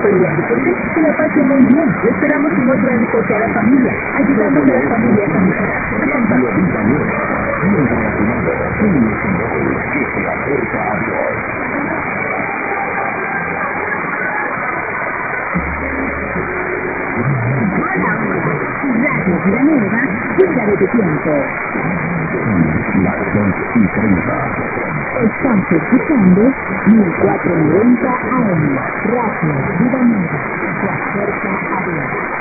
familia Ricoche que la pasen muy bien. Lo esperamos en otro Ricoche a la familia, ayudando a las familias a mejorar. Radio Vida Nueva, fuera de tu tiempo. Las 2:30. Estás escuchando 1490 AM, Radio Vida Nueva, la puerta abierta.